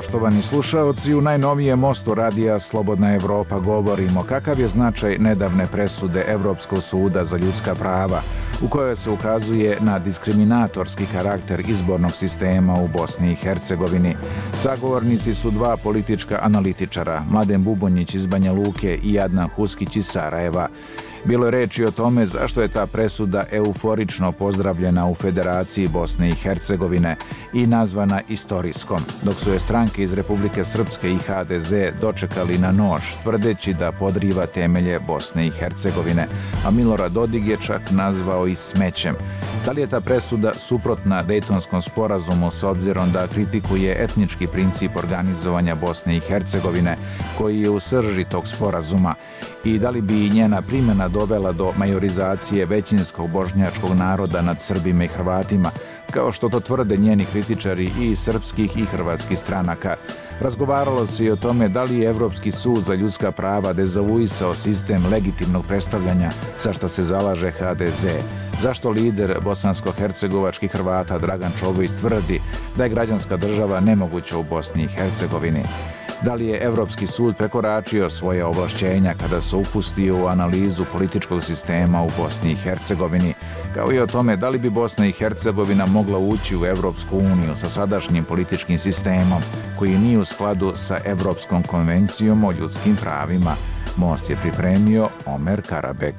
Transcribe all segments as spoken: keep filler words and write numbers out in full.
Poštovani slušaoci, u najnovijem mostu radija Slobodna Evropa govorimo kakav je značaj nedavne presude Evropskog suda za ljudska prava, u kojoj se ukazuje na diskriminatorski karakter izbornog sistema u Bosni i Hercegovini. Sagovornici su dva politička analitičara, Mladen Bubonjić iz Banja Luke i Adnan Huskić iz Sarajeva. Bilo je reči o tome zašto je ta presuda euforično pozdravljena u Federaciji Bosne i Hercegovine i nazvana istorijskom, dok su je stranke iz Republike Srpske i ha de ze dočekali na nož, tvrdeći da podriva temelje Bosne i Hercegovine, a Milorad Dodik je čak nazvao i smećem. Da li je ta presuda suprotna Dejtonskom sporazumu s obzirom da kritikuje etnički princip organizovanja Bosne i Hercegovine, koji je u srži tog sporazuma, i da li bi njena primjena dovela do majorizacije većinskog bošnjačkog naroda nad Srbima i Hrvatima, kao što to tvrde njeni kritičari i iz srpskih i hrvatskih stranaka. Razgovaralo se i o tome da li je Evropski sud za ljudska prava dezavuisao sistem legitimnog predstavljanja, za što se zalaže ha de ze. Zašto lider bosansko-hercegovačkih Hrvata Dragan Čović tvrdi da je građanska država nemoguća u Bosni i Hercegovini. Da li je Evropski sud prekoračio svoje ovlašćenja kada se upustio u analizu političkog sistema u Bosni i Hercegovini, kao i o tome da li bi Bosna i Hercegovina mogla ući u Evropsku uniju sa sadašnjim političkim sistemom, koji nije u skladu sa Evropskom konvencijom o ljudskim pravima. Most je pripremio Omer Karabek.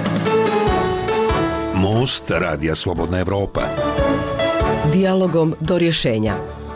Most radija Slobodna Evropa. Dijalogom do rješenja.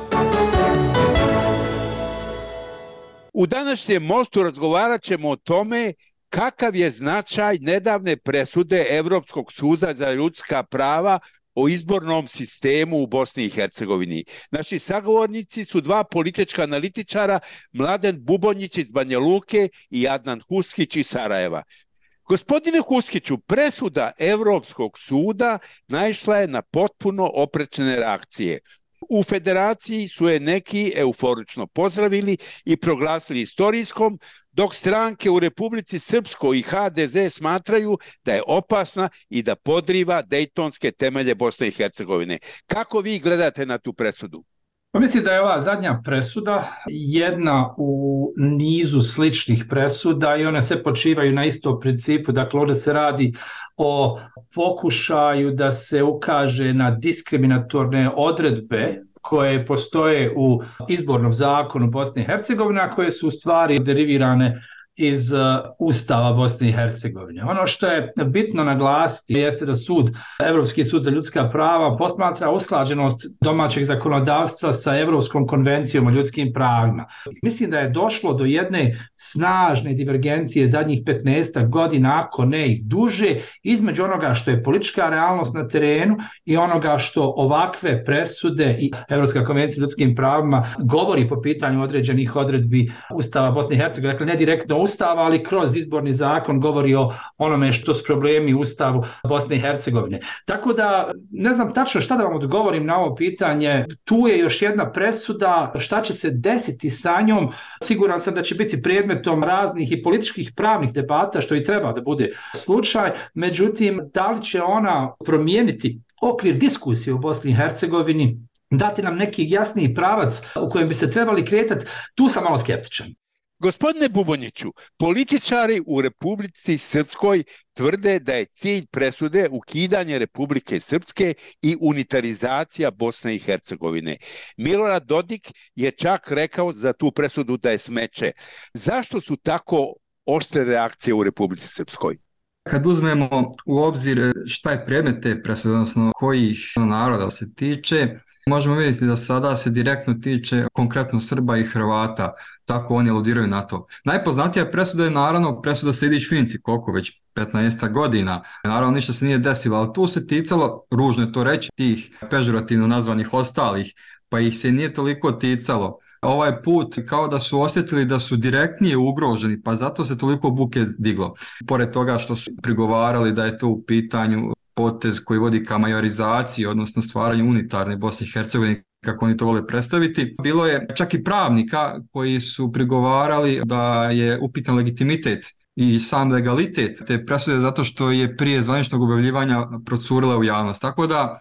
U današnjem mostu razgovarat ćemo o tome kakav je značaj nedavne presude Evropskog suda za ljudska prava o izbornom sistemu u Bosni i Hercegovini. Naši sagovornici su dva politička analitičara, Mladen Bubonjić iz Banja Luke i Adnan Huskić iz Sarajeva. Gospodine Huskiću, presuda Evropskog suda naišla je na potpuno oprečne reakcije. U Federaciji su je neki euforično pozdravili i proglasili istorijskom, dok stranke u Republici Srpskoj i ha de ze smatraju da je opasna i da podriva dejtonske temelje Bosne i Hercegovine. Kako vi gledate na tu presudu? Pa mislim da je ova zadnja presuda jedna u nizu sličnih presuda i one sve počivaju na istom principu. Dakle, ovdje se radi o pokušaju da se ukaže na diskriminatorne odredbe koje postoje u izbornom zakonu Bosne i Hercegovine, a koje su u stvari derivirane iz Ustava Bosne i Hercegovine. Ono što je bitno naglasiti jeste da sud, Evropski sud za ljudska prava, posmatra usklađenost domaćeg zakonodavstva sa Evropskom konvencijom o ljudskim pravima. Mislim da je došlo do jedne snažne divergencije zadnjih petnaest godina, ako ne i duže, između onoga što je politička realnost na terenu i onoga što ovakve presude i Evropska konvencija o ljudskim pravima govori po pitanju određenih odredbi Ustava Bosne i Hercegovine. Dakle, ne direktno Ustava, ali kroz izborni zakon govori o onome što su problemi u Ustavu Bosne i Hercegovine. Tako da ne znam tačno šta da vam odgovorim na ovo pitanje. Tu je još jedna presuda, šta će se desiti sa njom. Siguran sam da će biti predmetom raznih i političkih pravnih debata, što i treba da bude slučaj. Međutim, da li će ona promijeniti okvir diskusije u Bosni i Hercegovini, dati nam neki jasniji pravac u kojem bi se trebali kretati, tu sam malo skeptičan. Gospodine Bubonjiću, političari u Republici Srpskoj tvrde da je cilj presude ukidanje Republike Srpske i unitarizacija Bosne i Hercegovine. Milorad Dodik je čak rekao za tu presudu da je smeće. Zašto su tako oštre reakcije u Republici Srpskoj? Kad uzmemo u obzir šta je predmet te presude, odnosno kojih naroda se tiče, možemo vidjeti da sada se direktno tiče konkretno Srba i Hrvata, tako oni aludiraju na to. Najpoznatija presuda je naravno presuda Sejdić-Finci, koliko već petnaest godina. Naravno ništa se nije desilo, ali tu se ticalo, ružno je to reći, tih pežorativno nazvanih ostalih, pa ih se nije toliko ticalo. Ovaj put kao da su osjetili da su direktnije ugroženi, pa zato se toliko buke diglo. Pored toga što su prigovarali da je to u pitanju potez koji vodi ka majorizaciji, odnosno stvaranju unitarne Bosne i Hercegovine, kako oni to vole predstaviti. Bilo je čak i pravnika koji su prigovarali da je upitan legitimitet i sam legalitet te presude zato što je prije zvaničnog objavljivanja procurila u javnost. Tako da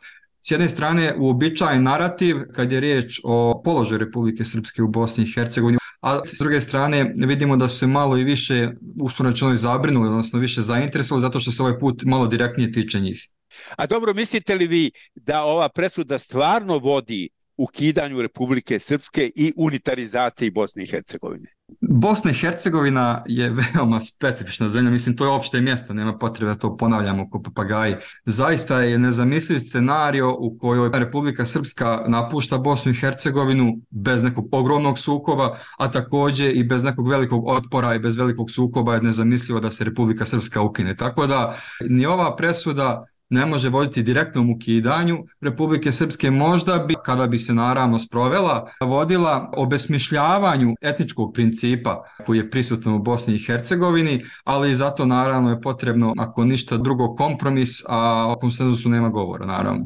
s jedne strane uobičajen narativ kad je riječ o položaju Republike Srpske u Bosni i Hercegovini, a s druge strane vidimo da su se malo i više uslovno zabrinuli, odnosno više zainteresovali zato što se ovaj put malo direktnije tiče njih. A dobro, mislite li vi da ova presuda stvarno vodi ukidanju Republike Srpske i unitarizaciji Bosne i Hercegovine? Bosna i Hercegovina je veoma specifična zemlja, mislim to je opšte mjesto, nema potrebe da to ponavljamo ko papagaji. Zaista je nezamisliv scenario u kojoj Republika Srpska napušta Bosnu i Hercegovinu bez nekog ogromnog sukoba, a također i bez nekog velikog otpora i bez velikog sukoba je nezamislivo da se Republika Srpska ukine. Tako da ni ova presuda ne može voditi direktnom ukidanju Republike Srpske, možda bi, kada bi se naravno sprovela, vodila obesmišljavanju etničkog principa koji je prisutan u Bosni i Hercegovini, ali zato naravno je potrebno, ako ništa drugo, kompromis, a o konsenzusu nema govora, naravno.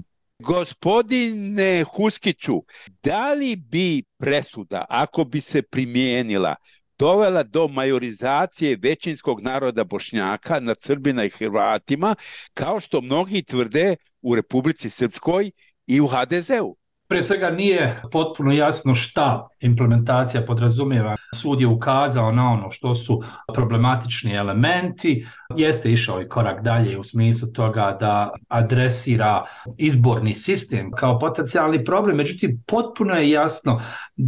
Gospodine Huskiću, da li bi presuda, ako bi se primijenila, dovela do majorizacije većinskog naroda Bošnjaka nad Srbina i Hrvatima, kao što mnogi tvrde u Republici Srpskoj i u ha de zeu? Pre svega nije potpuno jasno šta implementacija podrazumijeva. Sud je ukazao na ono što su problematični elementi, jeste išao i korak dalje u smislu toga da adresira izborni sistem kao potencijalni problem, međutim potpuno je jasno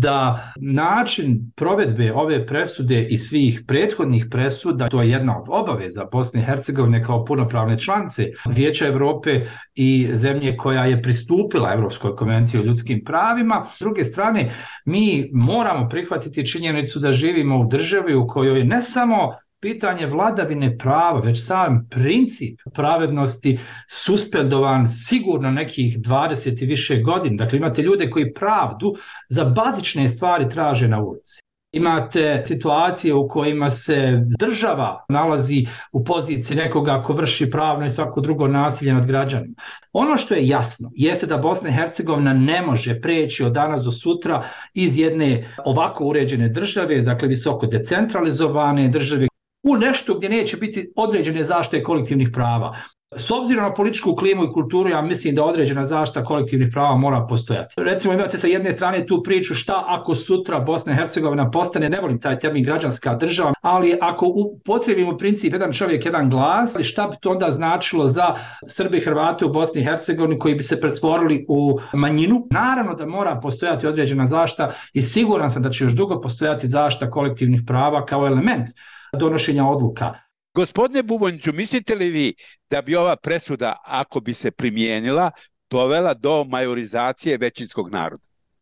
da način provedbe ove presude i svih prethodnih presuda, to je jedna od obaveza Bosne i Hercegovine kao punopravne članice Vijeća Europe i zemlje koja je pristupila Europskoj konvenciji o ljudskim pravima. S druge strane, mi moramo prihvatiti činjenicu da živimo u državi u kojoj ne samo pitanje vladavine prava, već sam princip pravednosti suspendovan sigurno nekih dvadeset i više godina. Dakle, imate ljude koji pravdu za bazične stvari traže na ulici. Imate situacije u kojima se država nalazi u poziciji nekoga ko vrši pravno i svako drugo nasilje nad građanima. Ono što je jasno jeste da Bosna i Hercegovina ne može preći od danas do sutra iz jedne ovako uređene države, dakle visoko decentralizovane države, u nešto gdje neće biti određene zaštite kolektivnih prava. S obzirom na političku klimu i kulturu, ja mislim da određena zaštita kolektivnih prava mora postojati. Recimo imate sa jedne strane tu priču šta ako sutra Bosna i Hercegovina postane, ne volim taj termin građanska država, ali ako upotrijebimo princip jedan čovjek, jedan glas, šta bi to onda značilo za Srbi i Hrvate u Bosni i Hercegovini koji bi se pretvorili u manjinu? Naravno da mora postojati određena zaštita i siguran sam da će još dugo postojati zaštita kolektivnih prava kao element donošenja odluka. Gospodine Buboniću, mislite li vi da bi ova presuda, ako bi se primijenila, dovela do majorizacije većinskog naroda?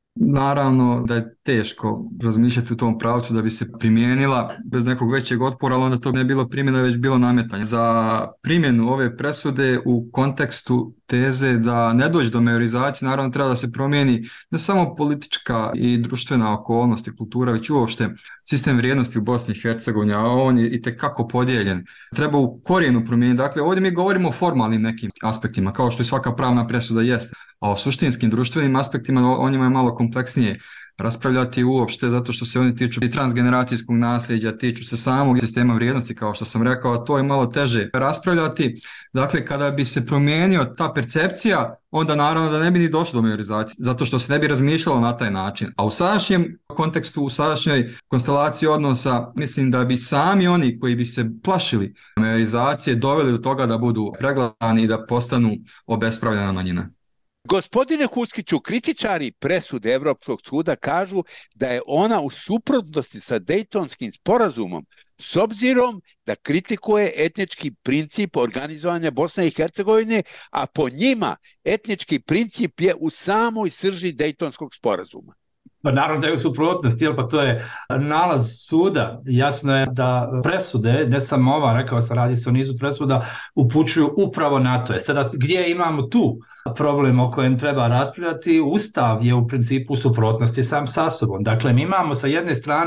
Naravno da je teško razmišljati u tom pravcu da bi se primijenila bez nekog većeg otpora, ali onda to ne bilo primjena, već bilo nametanje. Za primjenu ove presude u kontekstu teze da ne dođe do majorizacije, naravno treba da se promijeni ne samo politička i društvena okolnost i kultura, već uopšte sistem vrijednosti u Bosni i Hercegovini, a on je itekako podijeljen. Treba u korijenu promijeniti. Dakle, ovdje mi govorimo o formalnim nekim aspektima, kao što i svaka pravna presuda jeste. A o suštinskim društvenim aspektima o njima je malo kompleksnije raspravljati uopšte, zato što se oni tiču i transgeneracijskog nasljeđa, tiču se samog sistema vrijednosti, kao što sam rekao, a to je malo teže raspravljati. Dakle, kada bi se promijenio ta percepcija, onda naravno da ne bi ni došlo do majorizacije, zato što se ne bi razmišljalo na taj način. A u sadašnjem kontekstu, u sadašnjoj konstelaciji odnosa, mislim da bi sami oni koji bi se plašili majorizacije doveli do toga da budu pregledani i da postanu obespravljena manjina. Gospodine Huskiću, kritičari presude Evropskog suda kažu da je ona u suprotnosti sa Dejtonskim sporazumom, s obzirom da kritikuje etnički princip organizovanja Bosne i Hercegovine, a po njima etnički princip je u samoj srži Dejtonskog sporazuma. Pa naravno da je u suprotnosti, jer pa to je nalaz suda. Jasno je da presude, ne samo ova, rekao sam, radi se o nizu presuda, upućuju upravo na to. E sada, gdje imamo tu problem o kojem treba raspravljati? Ustav je u principu u suprotnosti sam sa sobom. Dakle, mi imamo sa jedne strane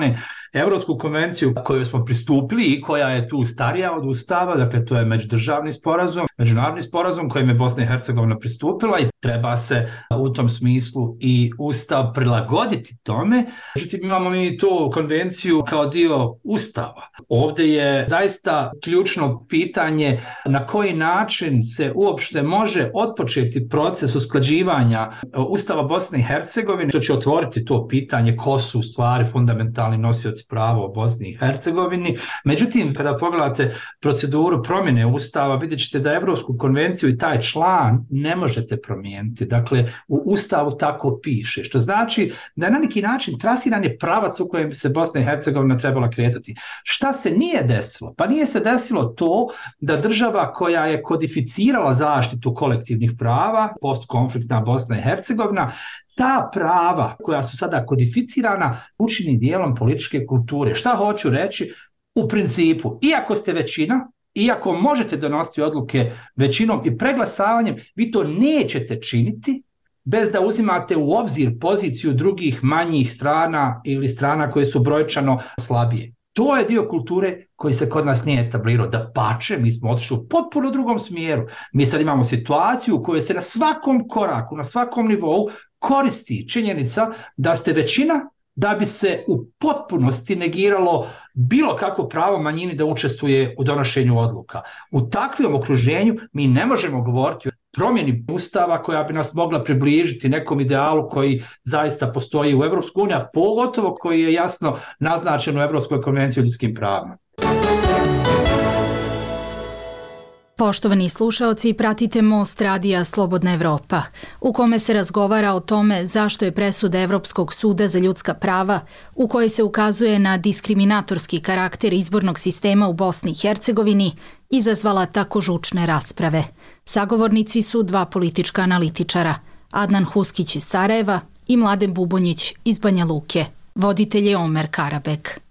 Europsku konvenciju koju smo pristupili i koja je tu starija od Ustava, dakle to je međudržavni sporazum, međunarodni sporazum kojim je Bosna i Hercegovina pristupila i treba se u tom smislu i Ustav prilagoditi tome. Međutim, imamo mi tu konvenciju kao dio Ustava. Ovdje je zaista ključno pitanje na koji način se uopšte može otpočeti proces usklađivanja Ustava Bosne i Hercegovine, što će otvoriti to pitanje ko su u stvari fundamentalni nosioci prava u Bosni i Hercegovini. Međutim, kada pogledate proceduru promjene Ustava, vidjet ćete da Evropsku konvenciju i taj član ne možete promijeniti. Dakle, u Ustavu tako piše, što znači da je na neki način trasiran je pravac u kojem bi se Bosna i Hercegovina trebala kretati. Šta se nije desilo? Pa nije se desilo to da država koja je kodificirala zaštitu kolektivnih prava, postkonfliktna Bosna i Hercegovina, ta prava koja su sada kodificirana učini dijelom političke kulture. Šta hoću reći? U principu, iako ste većina, iako možete donositi odluke većinom i preglasavanjem, vi to nećete činiti bez da uzimate u obzir poziciju drugih manjih strana ili strana koje su brojčano slabije. To je dio kulture koji se kod nas nije etablirao. Da pače, mi smo otišli u potpuno drugom smjeru. Mi sad imamo situaciju u kojoj se na svakom koraku, na svakom nivou koristi činjenica da ste većina, da bi se u potpunosti negiralo bilo kakvo pravo manjini da učestvuje u donošenju odluka. U takvom okruženju mi ne možemo govoriti o promjeni Ustava koja bi nas mogla približiti nekom idealu koji zaista postoji u Evropskoj uniji, a pogotovo koji je jasno naznačen u Evropskoj konvenciji o ljudskim pravima. Poštovani slušaoci, pratite Most radija Slobodna Evropa, u kome se razgovara o tome zašto je presuda Evropskog suda za ljudska prava, u kojoj se ukazuje na diskriminatorski karakter izbornog sistema u Bosni i Hercegovini, izazvala tako žučne rasprave. Sagovornici su dva politička analitičara, Adnan Huskić iz Sarajeva i Mladen Bubonjić iz Banja Luke. Voditelj je Omer Karabek.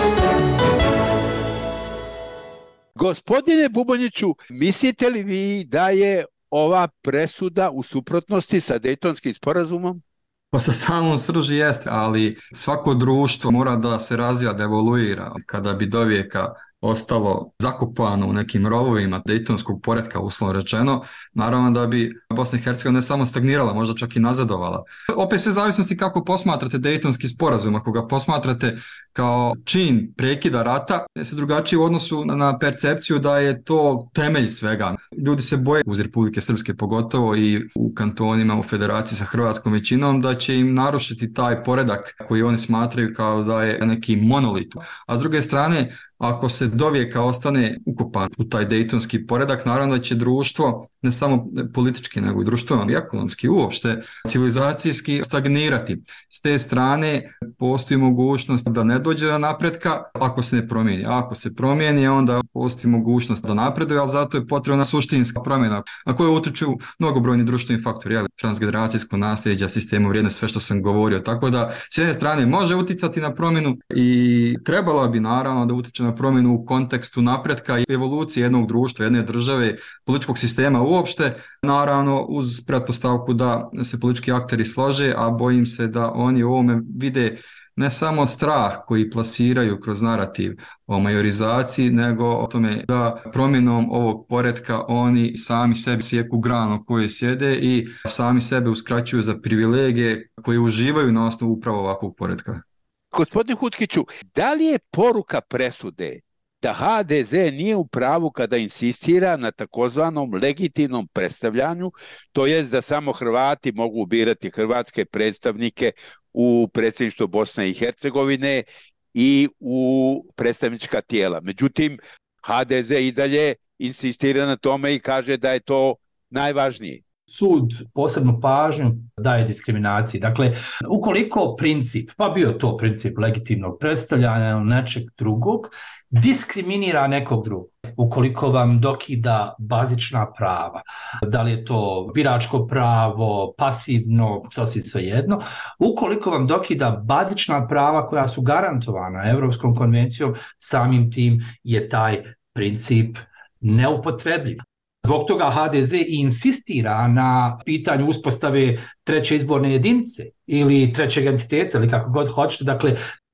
Gospodine Bubonjiću, mislite li vi da je ova presuda u suprotnosti sa Dejtonskim sporazumom? Pa sa samom srži jeste, ali svako društvo mora da se razvija, da evoluira. Kada bi dovijeka ostalo zakopano u nekim rovovima Dejtonskog poretka, uslovno rečeno, naravno da bi Bosna i Hercegovina ne samo stagnirala, možda čak i nazadovala. Opet sve zavisnosti kako posmatrate Dejtonski sporazum. Ako ga posmatrate kao čin prekida rata, je se drugačije u odnosu na percepciju da je to temelj svega. Ljudi se boje, uz Republike Srpske pogotovo i u kantonima, u federaciji sa hrvatskom većinom, da će im narušiti taj poredak koji oni smatraju kao da je neki monolit. A s druge strane, ako se dovijeka ostane ukopan u taj dejtonski poredak, naravno da će društvo, ne samo politički, nego i društveno i ekonomski, uopšte civilizacijski stagnirati. S te strane postoji mogućnost da ne dođe do napretka ako se ne promijeni. A ako se promijeni, onda postoji mogućnost da napreduje, ali zato je potrebna suštinska promjena na koju utječu mnogobrojni društveni faktori, jel, transgeneracijsko nasljeđe, sistemu vrijednosti, sve što sam govorio. Tako da s jedne strane može utjecati na promjenu i trebalo bi naravno da utječe na promjenu u kontekstu napretka i evolucije jednog društva, jedne države, političkog sistema uopšte, naravno uz pretpostavku da se politički akteri slože, a bojim se da oni u ovome vide ne samo strah koji plasiraju kroz narativ o majorizaciji, nego o tome da promjenom ovog poretka oni sami sebi sjeku granu koje sjede i sami sebe uskraćuju za privilegije koje uživaju na osnovu upravo ovakvog poretka. Gospodine Huskiću, da li je poruka presude da ha de ze nije u pravu kada insistira na takozvanom legitimnom predstavljanju, to jest da samo Hrvati mogu birati hrvatske predstavnike u predsjedništvo Bosne i Hercegovine i u predstavnička tijela. Međutim, ha de ze i dalje insistira na tome i kaže da je to najvažnije. Sud posebnu pažnju daje diskriminaciji. Dakle, ukoliko princip, pa bio to princip legitimnog predstavljanja nečeg drugog, diskriminira nekog drugog, ukoliko vam dokida bazična prava, da li je to biračko pravo, pasivno, sasvim svejedno, ukoliko vam dokida bazična prava koja su garantovana Evropskom konvencijom, samim tim je taj princip neupotrebljiv. Zbog toga ha de ze insistira na pitanju uspostave treće izborne jedinice ili trećeg entiteta ili kako god hoćete. Dakle,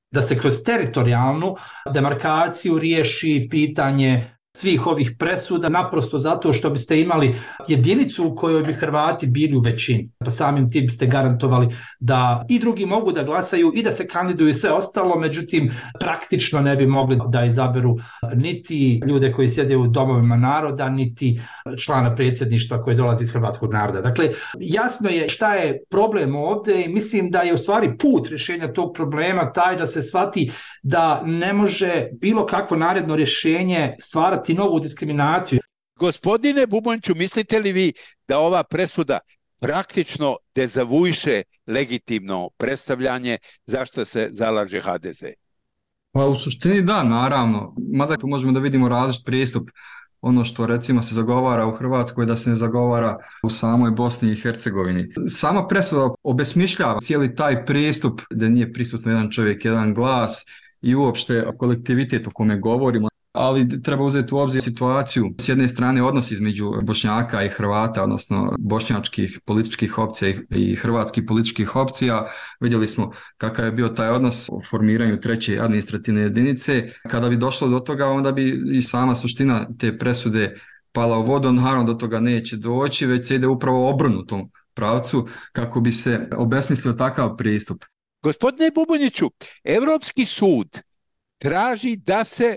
da se kroz teritorijalnu demarkaciju riješi pitanje svih ovih presuda, naprosto zato što biste imali jedinicu u kojoj bi Hrvati bili u većini. Pa samim tim biste garantovali da i drugi mogu da glasaju i da se kandiduju i sve ostalo, međutim praktično ne bi mogli da izaberu niti ljude koji sjede u domovima naroda, niti člana predsjedništva koji dolazi iz hrvatskog naroda. Dakle, jasno je šta je problem ovdje i mislim da je u stvari put rješenja tog problema taj da se shvati da ne može bilo kakvo naredno rješenje stvarati novu diskriminaciju. Gospodine Bubončiću, mislite li vi da ova presuda praktično dezavuiše legitimno predstavljanje zašto se zalaže ha de ze? Pa u suštini da, naravno. Mada tu možemo da vidimo različit pristup. Ono što recimo se zagovara u Hrvatskoj da se ne zagovara u samoj Bosni i Hercegovini. Sama presuda obesmišljava cijeli taj pristup da nije prisutno jedan čovjek, jedan glas i uopšte kolektivitet o kome govorimo. Ali treba uzeti u obzir situaciju s jedne strane odnos između Bošnjaka i Hrvata, odnosno bošnjačkih političkih opcija i hrvatskih političkih opcija. Vidjeli smo kakav je bio taj odnos u formiranju treće administrativne jedinice. Kada bi došlo do toga, onda bi i sama suština te presude pala u vodu. Naravno do toga neće doći, već se ide upravo u obrnutom pravcu kako bi se obesmislio takav pristup. Gospodine Bubonjiću, Evropski sud traži da se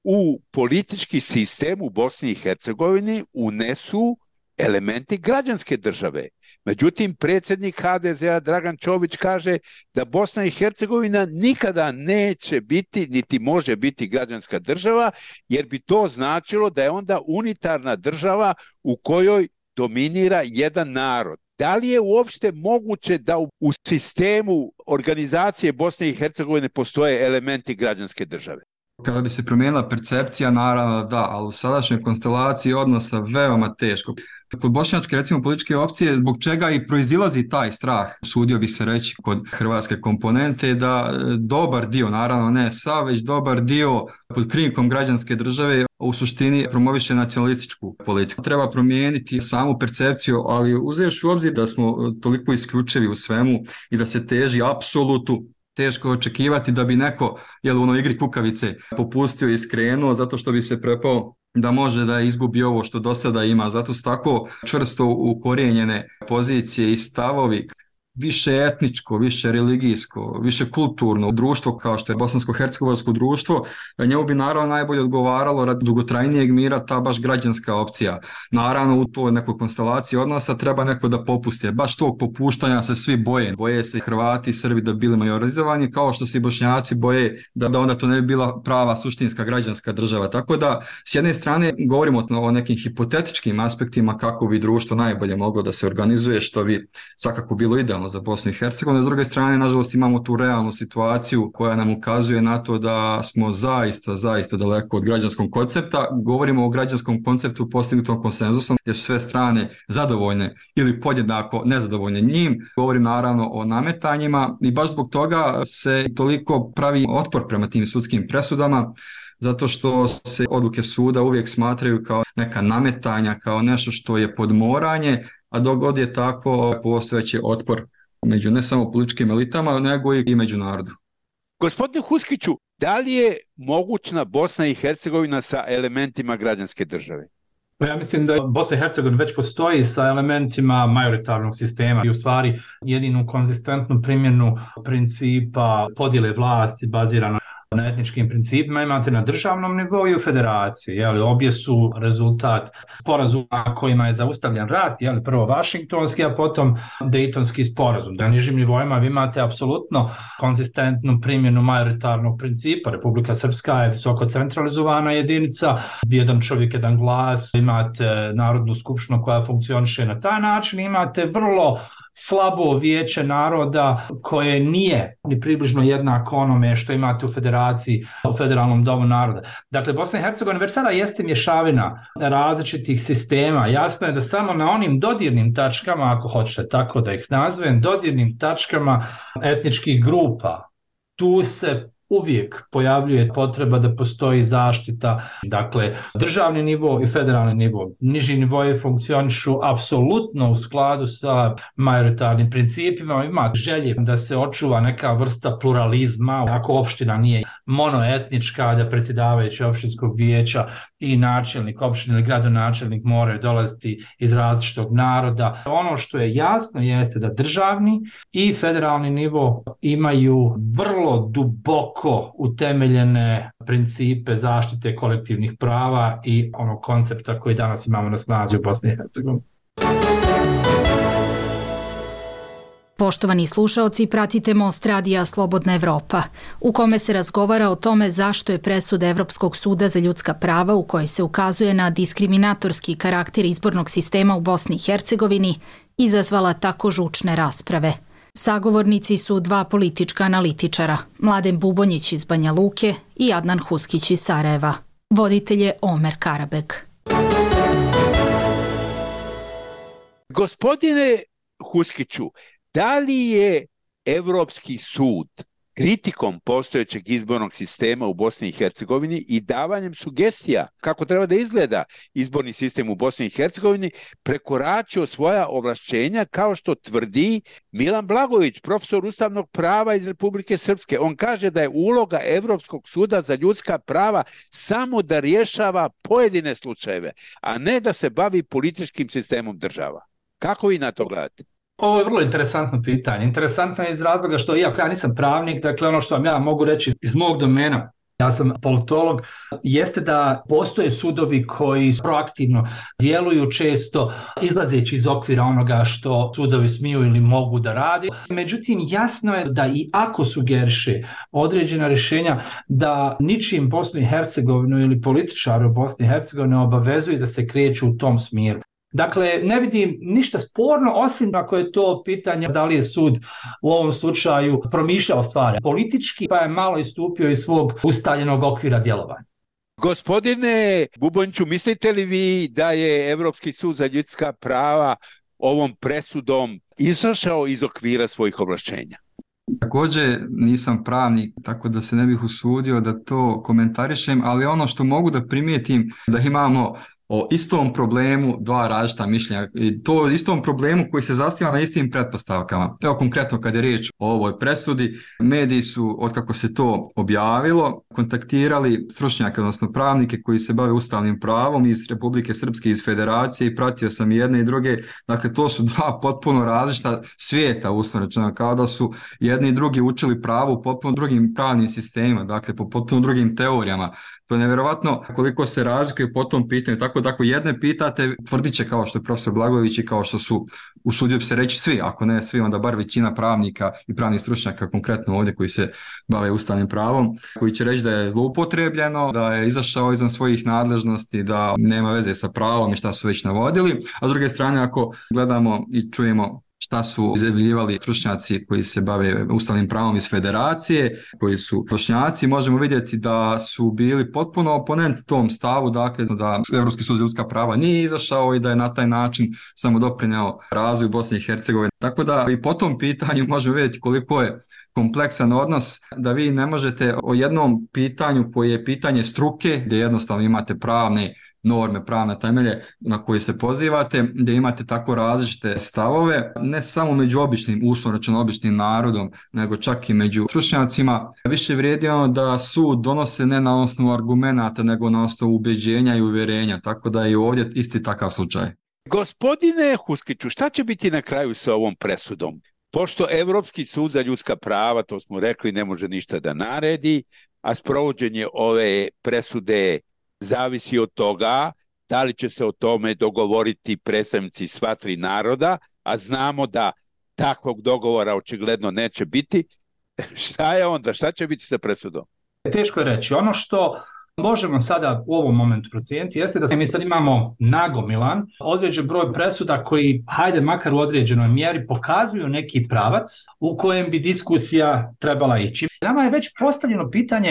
u politički sistem u Bosni i Hercegovini unesu elementi građanske države. Međutim, predsjednik ha de zea Dragan Čović kaže da Bosna i Hercegovina nikada neće biti, niti može biti građanska država, jer bi to značilo da je onda unitarna država u kojoj dominira jedan narod. Da li je uopšte moguće da u, u sistemu organizacije Bosne i Hercegovine postoje elementi građanske države? Kada bi se promijenila percepcija, naravno da, ali u sadašnjoj konstelaciji odnosa veoma teško. Kod bošnjačke, recimo, političke opcije, zbog čega i proizilazi taj strah, usudio bi se reći kod hrvatske komponente, da dobar dio, naravno ne sav, već dobar dio pod krinkom građanske države u suštini promoviše nacionalističku politiku. Treba promijeniti samu percepciju, ali uzevši u obzir da smo toliko isključivi u svemu i da se teži apsolutu, teško očekivati da bi neko, jel, u onoj igri kukavice popustio i skrenuo zato što bi se prepao da može da izgubi ovo što do sada ima. Zato su tako čvrsto ukorijenjene pozicije i stavovi. Više etničko, više religijsko, više kulturno društvo kao što je bosansko-hercegovačko društvo, njemu bi naravno najbolje odgovaralo radi dugotrajnijeg mira ta baš građanska opcija. Naravno u toj nekoj konstelaciji odnosa treba neko da popusti. Baš tog popuštanja se svi boje. Boje se Hrvati i Srbi da bili majorizovani, kao što se i Bošnjaci boje da, da onda to ne bi bila prava suštinska građanska država. Tako da s jedne strane govorimo o nekim hipotetičkim aspektima kako bi društvo najbolje moglo da se organizuje, što bi svakako bilo idealno za Bosnu i Hercegovinu. S druge strane, nažalost, imamo tu realnu situaciju koja nam ukazuje na to da smo zaista, zaista daleko od građanskog koncepta. Govorimo o građanskom konceptu postignutom konsenzusom, gdje su sve strane zadovoljne ili podjednako nezadovoljne njim. Govorim naravno o nametanjima i baš zbog toga se toliko pravi otpor prema tim sudskim presudama, zato što se odluke suda uvijek smatraju kao neka nametanja, kao nešto što je podmoranje, a dok god je tako postojeći otpor među ne samo političkim elitama, nego i među narodu. Gospodine Huskiću, da li je mogućna Bosna i Hercegovina sa elementima građanske države? Ja mislim da Bosna i Hercegovina već postoji sa elementima majoritarnog sistema i u stvari jedinu konzistentnu primjenu principa podjele vlasti bazirano na etničkim principima imate na državnom nivou i u federaciji. Jeli, obje su rezultat sporazuma kojima je zaustavljen rat, jeli, prvo Vašingtonski, a potom Dejtonski sporazum. Na nižim nivoima vi imate apsolutno konzistentnu primjenu majoritarnog principa. Republika Srpska je visoko centralizovana jedinica, jedan čovjek, jedan glas, imate Narodnu skupštinu koja funkcioniše na taj način, imate vrlo slabo vijeće naroda koje nije ni približno jednako onome što imate u federaciji, u federalnom domu naroda. Dakle, Bosna i Hercegovina već sada jeste mješavina različitih sistema. Jasno je da samo na onim dodirnim tačkama, ako hoćete tako da ih nazovem, dodirnim tačkama etničkih grupa, tu se uvijek pojavljuje potreba da postoji zaštita, dakle državni nivo i federalni nivo. Niži nivoji funkcionišu apsolutno u skladu sa majoritarnim principima, ima želje da se očuva neka vrsta pluralizma, ako opština nije monoetnička, da predsjedavajući opštinskog vijeća i načelnik opštine ili gradonačelnik moraju dolaziti iz različitog naroda. Ono što je jasno jeste da državni i federalni nivo imaju vrlo duboko utemeljene principe zaštite kolektivnih prava i onog koncepta koji danas imamo na snazi u Bosni i Hercegovini. Poštovani slušaoci, pratite Most radija Slobodna Evropa, u kome se razgovara o tome zašto je presuda Evropskog suda za ljudska prava u kojoj se ukazuje na diskriminatorski karakter izbornog sistema u Bosni i Hercegovini izazvala tako žučne rasprave. Sagovornici su dva politička analitičara, Mladen Bubonjić iz Banja Luke i Adnan Huskić iz Sarajeva. Voditelj je Omer Karabeg. Gospodine Huskiću, da li je Evropski sud kritikom postojećeg izbornog sistema u Bosni i Hercegovini i davanjem sugestija kako treba da izgleda izborni sistem u Bosni i Hercegovini prekoračio svoja ovlašćenja, kao što tvrdi Milan Blagojević, profesor ustavnog prava iz Republike Srpske? On kaže da je uloga Evropskog suda za ljudska prava samo da rješava pojedine slučajeve, a ne da se bavi političkim sistemom država. Kako vi na to gledate? Ovo je vrlo interesantno pitanje. Interesantno je iz razloga što, iako ja nisam pravnik, dakle ono što vam ja mogu reći iz mog domena, ja sam politolog, jeste da postoje sudovi koji proaktivno djeluju, često izlazeći iz okvira onoga što sudovi smiju ili mogu da rade. Međutim, jasno je da i ako sugeriše određena rješenja, da ničim Bosnu i Hercegovinu ili političari u Bosni i Hercegovini ne obavezuju da se kreću u tom smjeru. Dakle, ne vidim ništa sporno, osim ako je to pitanje da li je sud u ovom slučaju promišljao stvari politički, pa je malo istupio iz svog ustaljenog okvira djelovanja. Gospodine Bubonjiću, mislite li vi da je Evropski sud za ljudska prava ovom presudom izašao iz okvira svojih ovlašćenja? Također nisam pravnik, tako da se ne bih usudio da to komentarišem, ali ono što mogu da primijetim da imamo o istom problemu dva različita mišljenja i to istom problemu koji se zasniva na istim pretpostavkama. Evo konkretno kad je riječ o ovoj presudi, mediji su, otkako se to objavilo, kontaktirali stručnjake, odnosno pravnike koji se bave ustavnim pravom iz Republike Srpske, iz Federacije, i pratio sam i jedne i druge. Dakle, to su dva potpuno različita svijeta, uslovno rečeno, kao da su jedni i drugi učili pravo u potpuno drugim pravnim sistemima, dakle po potpuno drugim teorijama. To je nevjerovatno koliko se razlikuje po tom pitanju. Tako da ako jedne pitate, tvrdit će kao što je profesor Blagojević i kao što su, usudio bi se reći svi, ako ne svi, onda bar većina pravnika i pravnih stručnjaka, konkretno ovdje koji se bave ustavnim pravom, koji će reći da je zloupotrebljeno, da je izašao izvan svojih nadležnosti, da nema veze sa pravom i šta su već navodili. A s druge strane, ako gledamo i čujemo šta su izjavljivali stručnjaci koji se bave ustavnim pravom iz Federacije, koji su stručnjaci, možemo vidjeti da su bili potpuno oponent tom stavu, dakle da Evropski sud za ljudska prava nije izašao i da je na taj način samo doprineo razvoju Bosne i Hercegovine. Tako da i po tom pitanju možemo vidjeti koliko je kompleksan odnos, da vi ne možete o jednom pitanju koje je pitanje struke, gdje jednostavno imate pravne norme, pravne temelje na koje se pozivate, gdje imate tako različite stavove, ne samo među običnim, uslovno rečeno običnim narodom, nego čak i među stručnjacima. Više vrijedi ono da sud donose ne na osnovu argumenata, nego na osnovu ubeđenja i uvjerenja, tako da je i ovdje isti takav slučaj. Gospodine Huskiću, šta će biti na kraju sa ovom presudom? Pošto Evropski sud za ljudska prava, to smo rekli, ne može ništa da naredi, a sprovođenje ove presude zavisi od toga da li će se o tome dogovoriti predstavnici sva tri naroda, a znamo da takvog dogovora očigledno neće biti. Šta je onda? Šta će biti sa presudom? Teško je reći. Ono što možemo sada u ovom momentu procijeniti jeste da mi sad imamo nagomilan određen broj presuda koji, hajde makar u određenoj mjeri, pokazuju neki pravac u kojem bi diskusija trebala ići. Nama je već postavljeno pitanje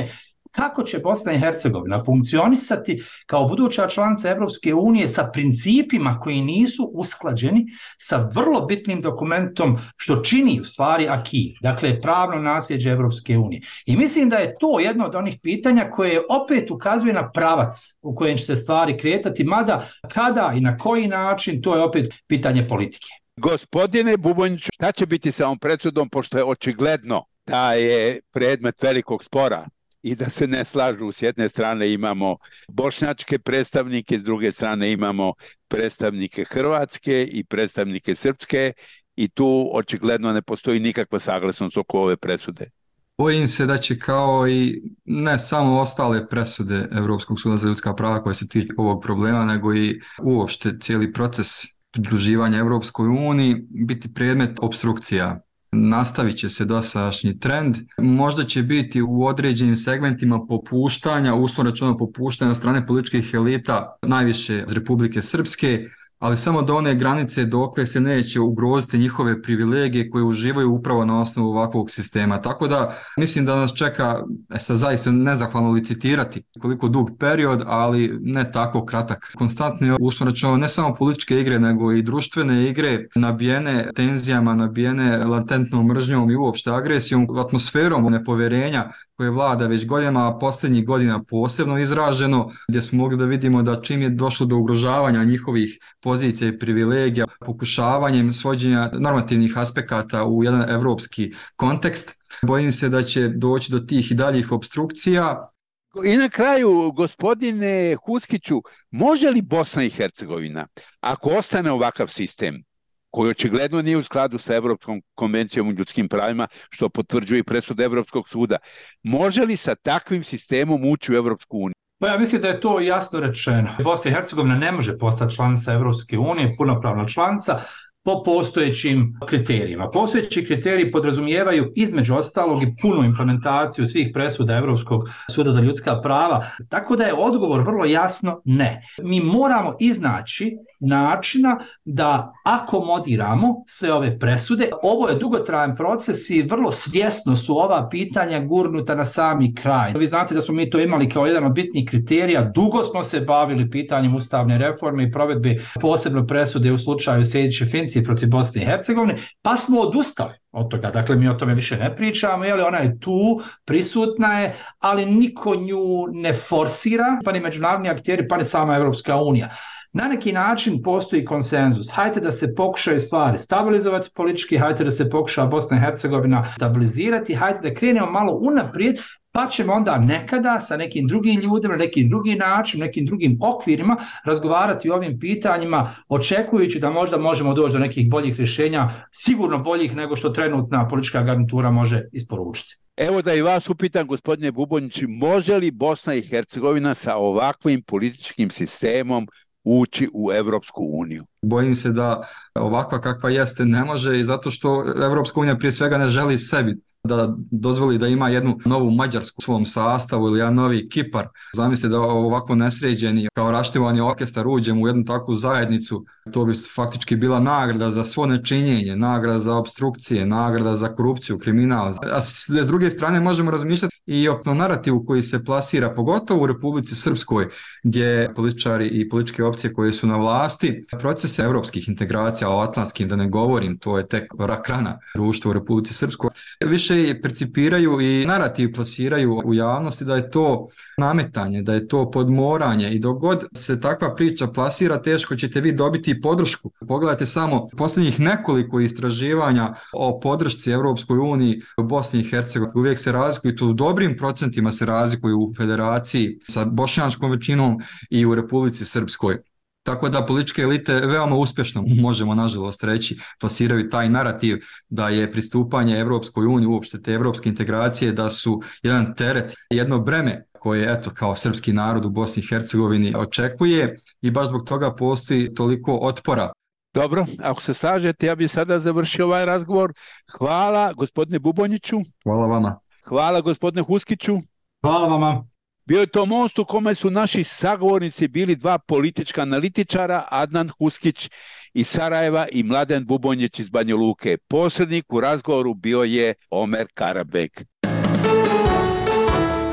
kako će Bosna i Hercegovina funkcionisati kao buduća članica Evropske unije sa principima koji nisu usklađeni sa vrlo bitnim dokumentom što čini u stvari aki, dakle pravno nasljeđe Evropske unije. I mislim da je to jedno od onih pitanja koje opet ukazuje na pravac u kojem će se stvari kretati, mada kada i na koji način, to je opet pitanje politike. Gospodine Bubonjiću, šta će biti sa ovom presudom, pošto je očigledno da je predmet velikog spora i da se ne slažu? S jedne strane imamo bošnjačke predstavnike, s druge strane imamo predstavnike hrvatske i predstavnike srpske i tu očigledno ne postoji nikakva saglasnost oko ove presude. Bojim se da će kao i ne samo ostale presude Europskog suda za ljudska prava koje se tiču ovog problema, nego i uopšte cijeli proces pridruživanja Europskoj uniji biti predmet opstrukcija. Nastavit će se dosadašnji trend, možda će biti u određenim segmentima popuštanja, uslovno rečeno popuštanja od strane političkih elita, najviše iz Republike Srpske, ali samo do one granice dokle se neće ugroziti njihove privilegije koje uživaju upravo na osnovu ovakvog sistema. Tako da mislim da nas čeka, e sad zaista nezahvalno licitirati koliko dug period, ali ne tako kratak. Konstantno je uslovno rečeno ne samo političke igre, nego i društvene igre nabijene tenzijama, nabijene latentnom mržnjom i uopšte agresijom, atmosferom nepovjerenja koje vlada već godinama, a posljednjih godina posebno izraženo, gdje smo mogli da vidimo da čim je došlo do ugrožavanja njihovih pozicija i privilegija, pokušavanjem svođenja normativnih aspekata u jedan evropski kontekst, bojim se da će doći do tih i daljih opstrukcija. I na kraju, gospodine Huskiću, može li Bosna i Hercegovina, ako ostane ovakav sistem, koji očigledno nije u skladu sa Evropskom konvencijom o ljudskim pravima, što potvrđuje i presuda Evropskog suda, može li sa takvim sistemom ući u Evropsku uniju? Pa ja mislim da je to jasno rečeno. Bosna i Hercegovina ne može postati članica Evropske unije, punopravna članica, po postojećim kriterijima. Postojeći kriteriji podrazumijevaju između ostalog i punu implementaciju svih presuda Evropskog suda za ljudska prava, tako da je odgovor vrlo jasno ne. Mi moramo iznaći načina da akomodiramo sve ove presude. Ovo je dugotrajan proces i vrlo svjesno su ova pitanja gurnuta na sami kraj. Vi znate da smo mi to imali kao jedan od bitnih kriterija. Dugo smo se bavili pitanjem ustavne reforme i provedbe posebno presude u slučaju Sejdić-Finci protiv Bosne i Hercegovine, pa smo odustali od toga. Dakle, mi o tome više ne pričamo, jeli, ona je tu, prisutna je, ali niko nju ne forsira, pa ni međunarodni akteri, pa ni sama Evropska unija. Na neki način postoji konsenzus. Hajde da se pokušaju stvari stabilizovati politički, hajde da se pokuša Bosna i Hercegovina stabilizirati, hajde da krenemo malo unaprijed, pa ćemo onda nekada sa nekim drugim ljudima, nekim drugim način, nekim drugim okvirima razgovarati o ovim pitanjima, očekujući da možda možemo doći do nekih boljih rješenja, sigurno boljih nego što trenutna politička garnitura može isporučiti. Evo da i vas upitam, gospodine Bubonjić, može li Bosna i Hercegovina sa ovakvim političkim sistemom ući u Evropsku uniju? Bojim se da ovakva kakva jeste ne može, i zato što Evropska unija prije svega ne želi sebi da dozvoli da ima jednu novu Mađarsku u svom sastavu ili jedan novi Kipar. Zamislite da ovako nesređeni kao raštivani orkestar uđemo u jednu takvu zajednicu, to bi faktički bila nagrada za svo nečinjenje, nagrada za opstrukcije, nagrada za korupciju, kriminal. A s druge strane možemo razmišljati i o narativu koji se plasira, pogotovo u Republici Srpskoj, gdje političari i političke opcije koje su na vlasti, procese evropskih integracija, o atlantskim da ne govorim, to je tek rak rana društva u Republici Srpskoj, više percipiraju i narativ plasiraju u javnosti da je to nametanje, da je to podmoranje, i dok god se takva priča plasira, teško ćete vi dobiti podršku. Pogledajte samo posljednjih nekoliko istraživanja o podršci Evropskoj uniji u Bosni i Hercegovini. Uvijek se razlikuju, to u dobrim procentima se razlikuju u federaciji sa bošnjačkom većinom i u Republici Srpskoj. Tako da političke elite veoma uspješno, možemo nažalost reći, plasiraju taj narativ da je pristupanje Evropskoj uniji, uopšte te evropske integracije, da su jedan teret, jedno breme koje, eto, kao srpski narod u Bosni i Hercegovini očekuje, i baš zbog toga postoji toliko otpora. Dobro, ako se slažete, ja bih sada završio ovaj razgovor. Hvala gospodine Bubonjiću. Hvala vama. Hvala gospodine Huskiću. Hvala vama. Bio je to most u kome su naši sagovornici bili dva politička analitičara, Adnan Huskić iz Sarajeva i Mladen Bubonjić iz Banja Luke. Posrednik u razgovoru bio je Omer Karabek.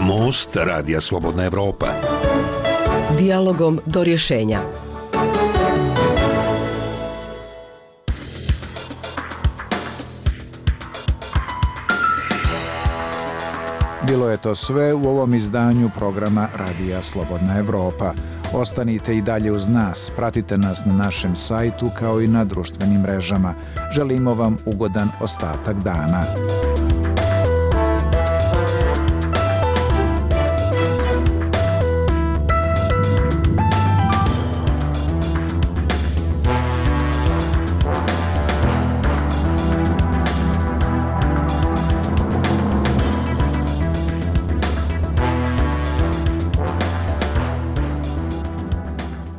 Most Radija Slobodna Evropa. Dijalogom do rješenja. Bilo je to sve u ovom izdanju programa Radija Slobodna Evropa. Ostanite i dalje uz nas, pratite nas na našem sajtu kao i na društvenim mrežama. Želimo vam ugodan ostatak dana.